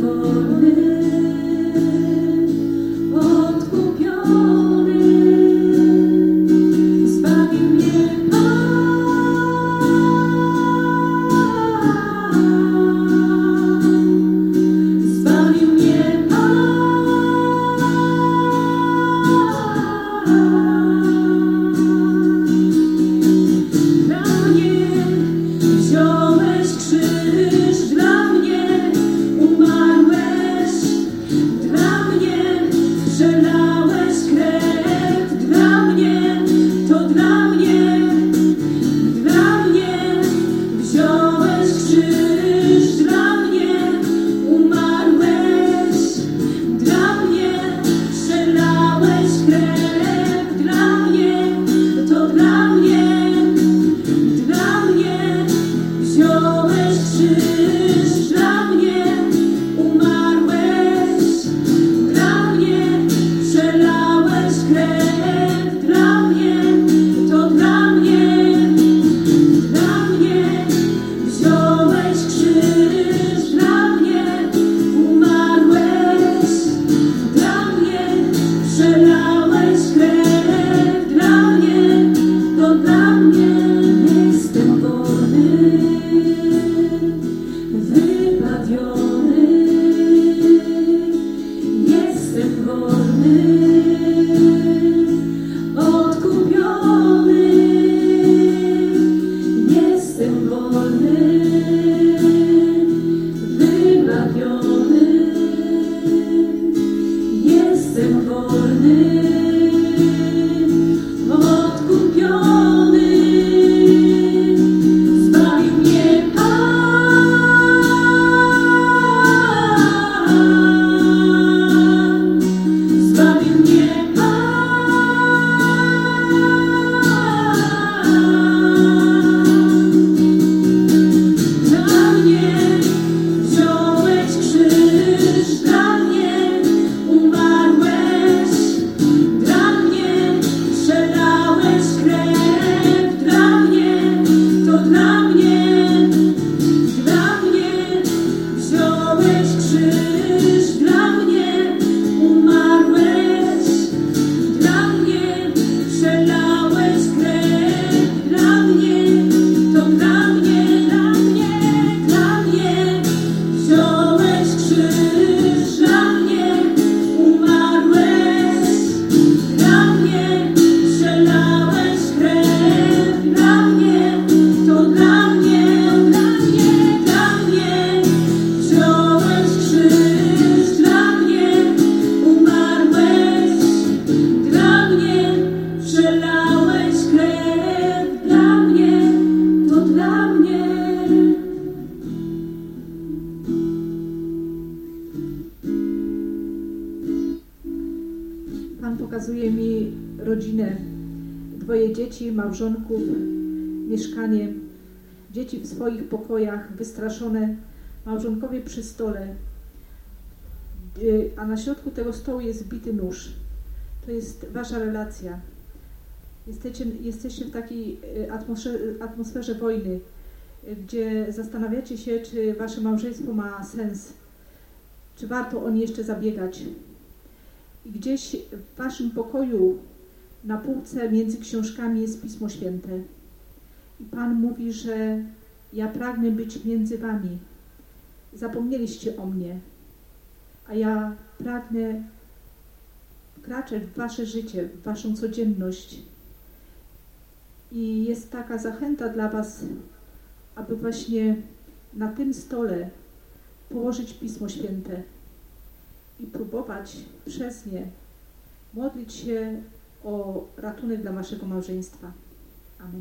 Pokazuje mi rodzinę, dwoje dzieci, małżonków, mieszkanie, dzieci w swoich pokojach, wystraszone, małżonkowie przy stole, a na środku tego stołu jest wbity nóż. To jest wasza relacja. Jesteście w takiej atmosferze wojny, gdzie zastanawiacie się, czy wasze małżeństwo ma sens, czy warto o nie jeszcze zabiegać. I gdzieś w waszym pokoju na półce między książkami jest Pismo Święte. I Pan mówi, że ja pragnę być między wami. Zapomnieliście o mnie, a ja pragnę wkraczać w wasze życie, w waszą codzienność. I jest taka zachęta dla was, aby właśnie na tym stole położyć Pismo Święte i próbować przez nie modlić się o ratunek dla waszego małżeństwa. Amen.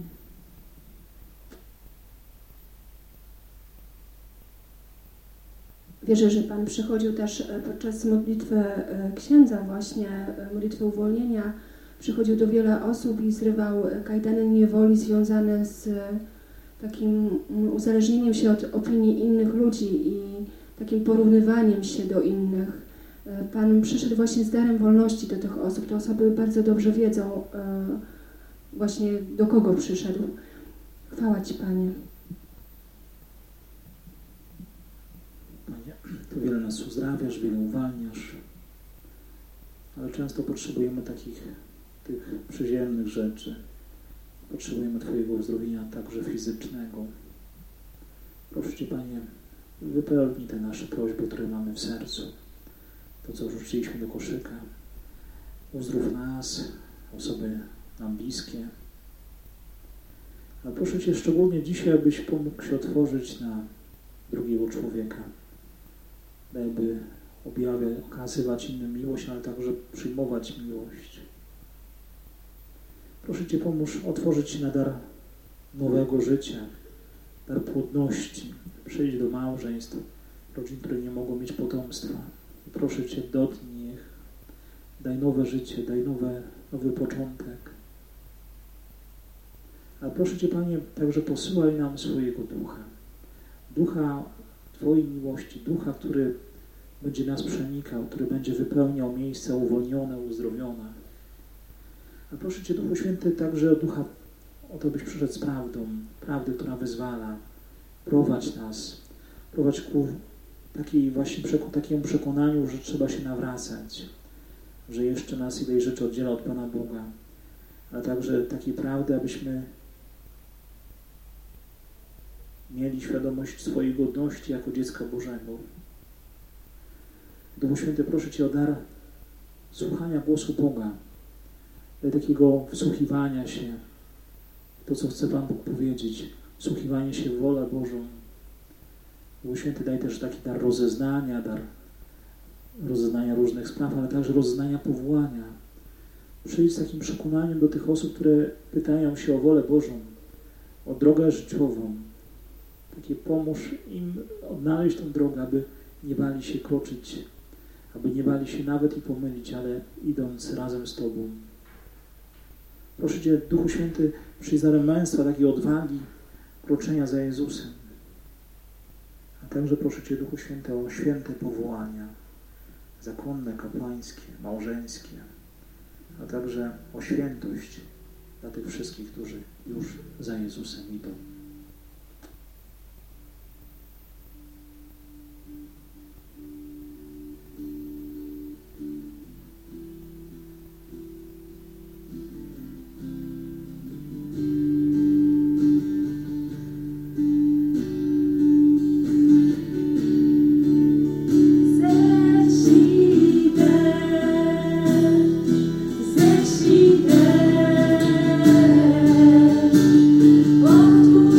Wierzę, że Pan przychodził też podczas modlitwy księdza właśnie, modlitwy uwolnienia. Przychodził do wielu osób i zrywał kajdany niewoli związane z takim uzależnieniem się od opinii innych ludzi i takim porównywaniem się do innych. Pan przyszedł właśnie z darem wolności do tych osób. Te osoby bardzo dobrze wiedzą właśnie do kogo przyszedł. Chwała Ci, Panie. Panie, tu wiele nas uzdrawiasz, wiele uwalniasz, ale często potrzebujemy tych przyziemnych rzeczy. Potrzebujemy Twojego uzdrowienia także fizycznego. Proszę Cię, Panie, wypełnij te nasze prośby, które mamy w sercu. To, co wrzuciliśmy do koszyka. Uzdrów nas, osoby nam bliskie. Ale proszę Cię szczególnie dzisiaj, abyś pomógł się otworzyć na drugiego człowieka. Dajby okazywać innym miłość, ale także przyjmować miłość. Proszę Cię, pomóż otworzyć się na dar nowego życia, dar płodności, przyjść do małżeństw, rodzin, które nie mogą mieć potomstwa. I proszę Cię, dotknij ich, daj nowe życie, daj nowy początek. Ale proszę Cię, Panie, także posyłaj nam swojego Ducha. Ducha Twojej miłości, Ducha, który będzie nas przenikał, który będzie wypełniał miejsca uwolnione, uzdrowione. A proszę Cię, Duchu Święty, także o Ducha, o to, byś przyszedł z prawdą, prawdy, która wyzwala. Prowadź nas, prowadź ku takiemu przekonaniu, że trzeba się nawracać, że jeszcze nas ileś rzeczy oddziela od Pana Boga, ale także takiej prawdy, abyśmy mieli świadomość swojej godności jako dziecka Bożego. Duchu Święty, proszę Cię o dar słuchania głosu Boga, takiego wsłuchiwania się w to, co chce Pan Bóg powiedzieć, wsłuchiwanie się w wolę Bożą. Duchu Święty, daj też taki dar rozeznania różnych spraw, ale także rozeznania powołania. Przyjdź z takim przekonaniem do tych osób, które pytają się o wolę Bożą, o drogę życiową. Pomóż im odnaleźć tę drogę, aby nie bali się kroczyć, aby nie bali się nawet i pomylić, ale idąc razem z Tobą. Proszę Cię, Duchu Święty, przyjdź z darem męstwa, takiej odwagi, kroczenia za Jezusem. A także proszę Cię, Duchu Święty, o święte powołania, zakonne, kapłańskie, małżeńskie, a także o świętość dla tych wszystkich, którzy już za Jezusem idą. Otwórz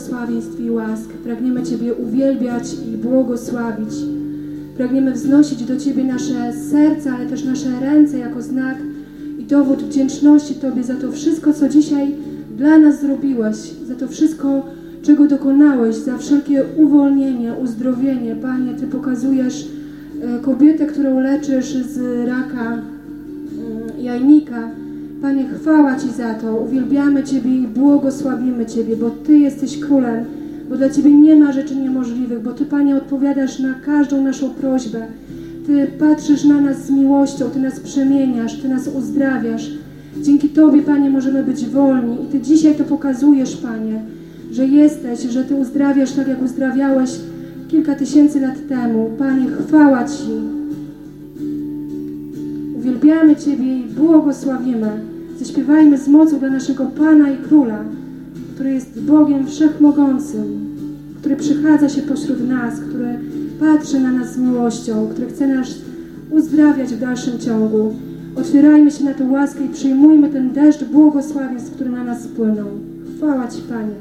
błogosławieństw i łask. Pragniemy Ciebie uwielbiać i błogosławić. Pragniemy wznosić do Ciebie nasze serca, ale też nasze ręce jako znak i dowód wdzięczności Tobie za to wszystko, co dzisiaj dla nas zrobiłeś, za to wszystko, czego dokonałeś, za wszelkie uwolnienie, uzdrowienie. Panie, Ty pokazujesz kobietę, którą leczysz z raka jajnika. Panie, chwała Ci za to. Uwielbiamy Ciebie i błogosławimy Ciebie, bo Ty jesteś królem, bo dla Ciebie nie ma rzeczy niemożliwych, bo Ty, Panie, odpowiadasz na każdą naszą prośbę. Ty patrzysz na nas z miłością, Ty nas przemieniasz, Ty nas uzdrawiasz. Dzięki Tobie, Panie, możemy być wolni i Ty dzisiaj to pokazujesz, Panie, że jesteś, że Ty uzdrawiasz tak, jak uzdrawiałeś kilka tysięcy lat temu. Panie, chwała Ci. Uwielbiamy Ciebie i błogosławimy. Zaśpiewajmy z mocą dla naszego Pana i Króla, który jest Bogiem Wszechmogącym, który przychadza się pośród nas, który patrzy na nas z miłością, który chce nas uzdrawiać w dalszym ciągu. Otwierajmy się na tę łaskę i przyjmujmy ten deszcz błogosławieństw, który na nas spłynął. Chwała Ci, Panie.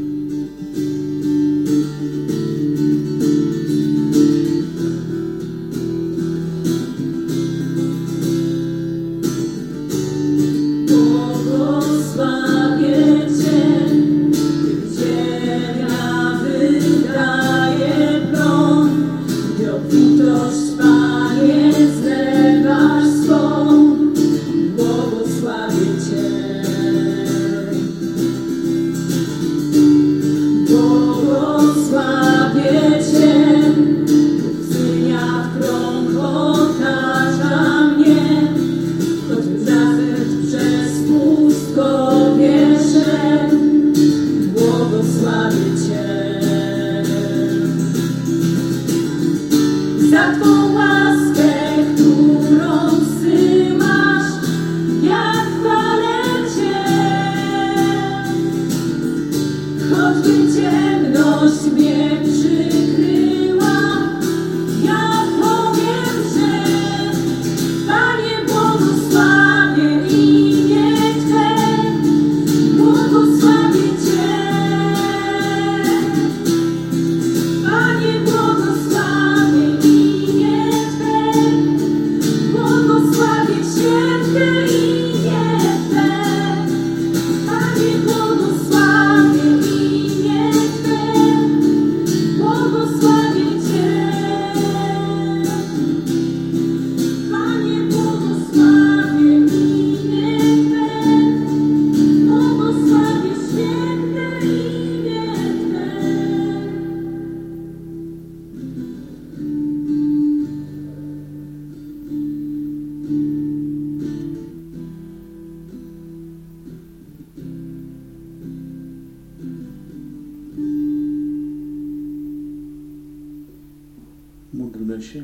Módlmy się.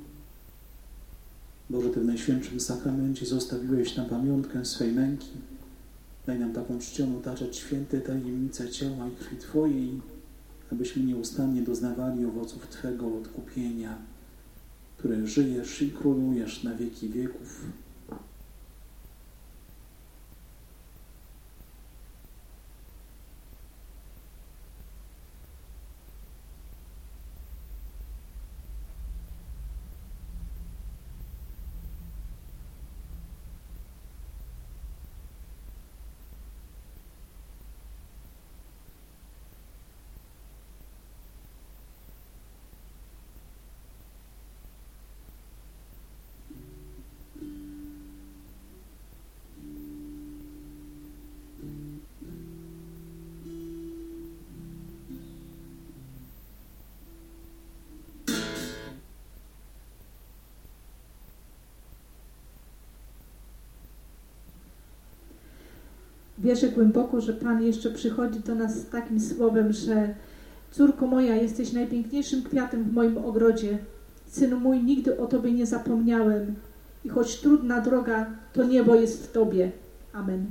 Boże, Ty w Najświętszym Sakramencie zostawiłeś na pamiątkę swej męki. Daj nam taką czcią otaczać święte tajemnice ciała i krwi Twojej, abyśmy nieustannie doznawali owoców Twego odkupienia, które żyjesz i królujesz na wieki wieków. Wierzę głęboko, że Pan jeszcze przychodzi do nas z takim słowem, że córko moja, jesteś najpiękniejszym kwiatem w moim ogrodzie. Synu mój, nigdy o Tobie nie zapomniałem. I choć trudna droga, to niebo jest w Tobie. Amen.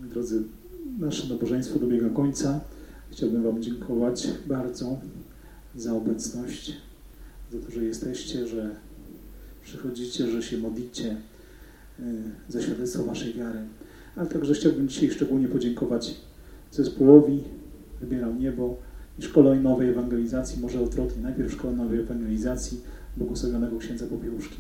Moi drodzy, nasze nabożeństwo dobiega końca. Chciałbym Wam dziękować bardzo za obecność, za to, że jesteście, że przychodzicie, że się modlicie za świadectwo Waszej wiary. Ale także chciałbym dzisiaj szczególnie podziękować zespołowi Wybieram Niebo i Szkole Nowej Ewangelizacji, może odwrotnie, najpierw Szkole Nowej Ewangelizacji błogosławionego księdza Popiełuszki.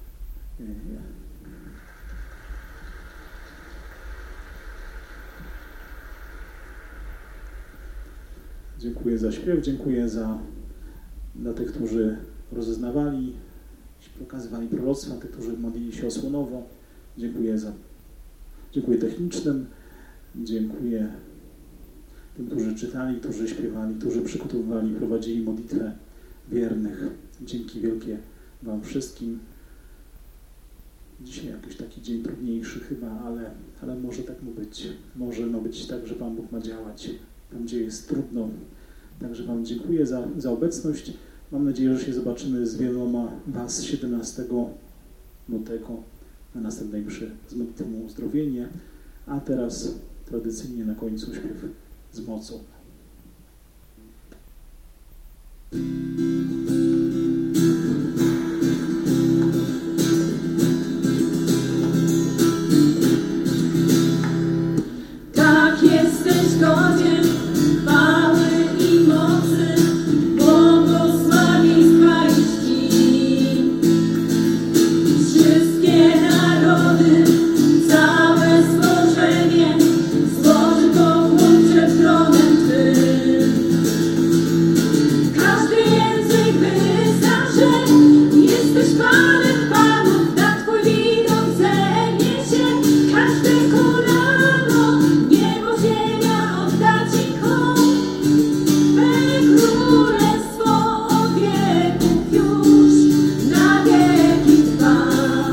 Dziękuję za śpiew, dziękuję dla tych, którzy rozeznawali, pokazywali proroctwa, tych, którzy modlili się osłonowo. Dziękuję technicznym, dziękuję tym, którzy czytali, którzy śpiewali, którzy przygotowywali, prowadzili modlitwę wiernych. Dzięki wielkie Wam wszystkim. Dzisiaj jakiś taki dzień trudniejszy chyba, ale może tak mu być. Może być tak, że Pan Bóg ma działać tam, gdzie jest trudno. Także Wam dziękuję za obecność. Mam nadzieję, że się zobaczymy z wieloma Was 17 lutego na następnej mszy z modlitwą o uzdrowienie. A teraz tradycyjnie na końcu śpiew z mocą. Tak jesteś godzien chwały i mocy, błogosławieństwa i czci. Wszystkie narody, całe stworzenie złoży pokłon przed tronem Twym. Każdy język wyzna, że jesteś Panem Panów, na Twój widok zegnie się każde kolano, niebo, ziemia odda Ci hołd. Twe królestwo od wieków już na wieki trwa.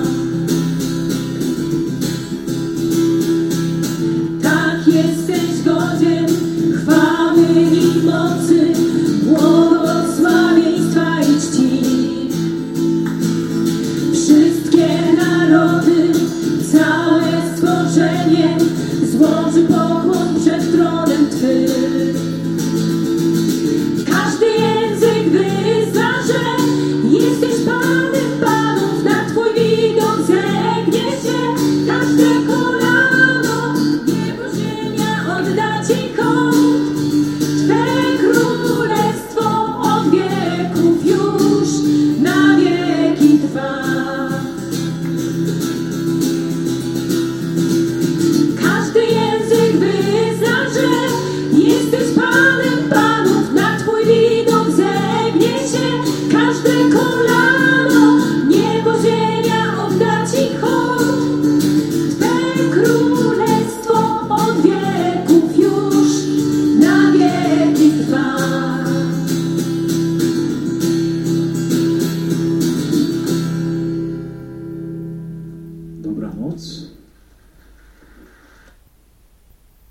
Tak jesteś godzien chwały i mocy, błogosławieństwa i czci. Wszystkie narody, całe stworzenie złoży pokłon przed tronem Twym. Każdy język wyzna, że jesteś Panem Panów, na Twój widok zegnie się każde kolano, niebo, ziemia odda Ci hołd. Twe królestwo od wieków już na wieki trwa. Każdy język wyzna, że jesteś Panem Panów, na Twój widok zegnie się każde kolano, niebo, ziemia odda Ci hołd. Twe królestwo od wieków już na wieki trwa. Dobranoc.